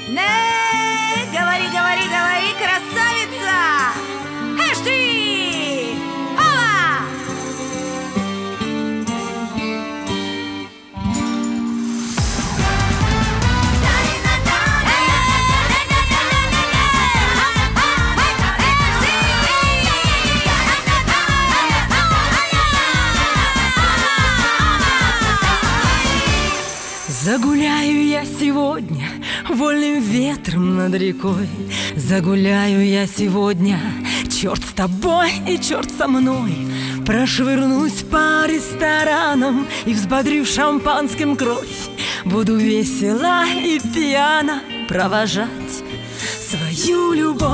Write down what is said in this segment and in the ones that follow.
Не, говори, говори, говори, красавица! Эш ты! Ова! Загуляю я сегодня вольным ветром над рекой. Загуляю я сегодня, черт с тобой и черт со мной. Прошвырнусь по ресторанам и, взбодрив шампанским кровь, буду весела и пьяно провожать свою любовь.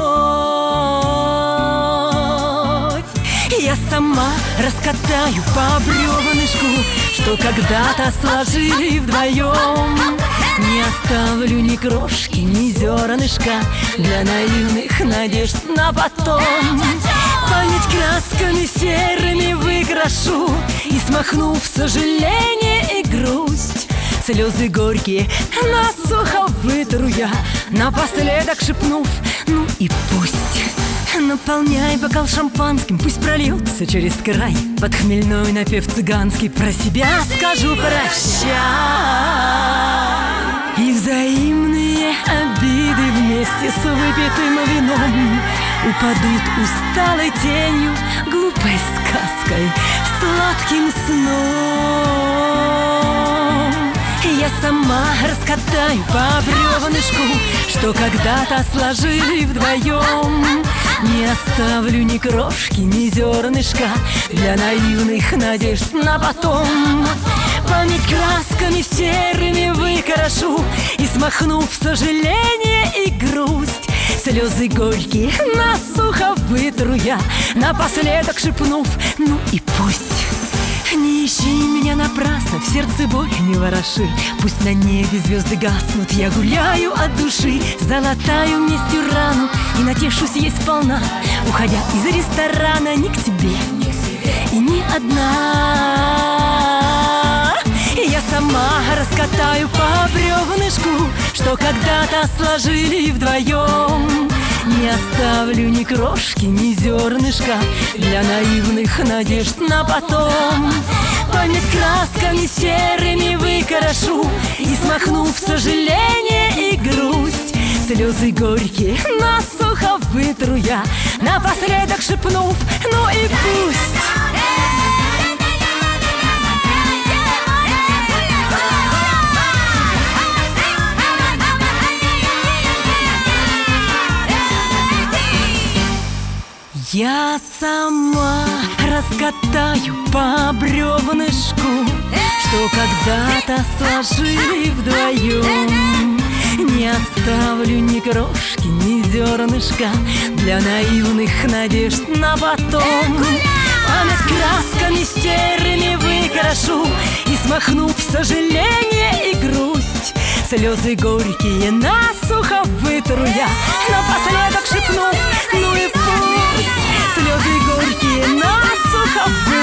Я сама раскатаю по бревнышку, что когда-то сложили вдвоем. Не оставлю ни крошки, ни зернышка для наивных надежд на потом. Память красками серыми выкрашу и, смахнув сожаление и грусть, слезы горькие насухо вытру я, напоследок шепнув: ну и пусть. Наполняй бокал шампанским, пусть прольется через край. Под хмельной напев цыганский про себя скажу прощай. И взаимные обиды вместе с выпитым вином упадут усталой тенью, глупой сказкой, сладким сном. Я сама раскатаю по бревнышку, что когда-то сложили вдвоем. Не оставлю ни крошки, ни зернышка для наивных надежд на потом. Память красками серыми выкрашу и, смахнув сожаление и грусть, слезы горькие насухо вытру я, напоследок шепнув: ну и пусть. Не ищи меня напрасно, в сердце боль не вороши. Пусть на небе звезды гаснут, я гуляю от души. Залатаю вместе рану и натешусь ей сполна, уходя из ресторана не к тебе и не одна. Я сама раскатаю по бревнышку, что когда-то сложили вдвоем. Не оставлю ни крошки, ни зернышка для наивных надежд на потом. Память красками серыми выкрашу и, смахнув сожаление и грусть, слезы горькие насухо вытру я, напоследок шепнув: ну и пусть. Я сама раскатаю по бревнышку, что когда-то сложили вдвоем. Не оставлю ни крошки, ни зернышка для наивных надежд на потом. Память красками серыми выкрашу и, смахнув сожаление и грусть, слезы горькие насухо вытру я, напоследок шепнув: ну и пусть. Слезы горькие насухо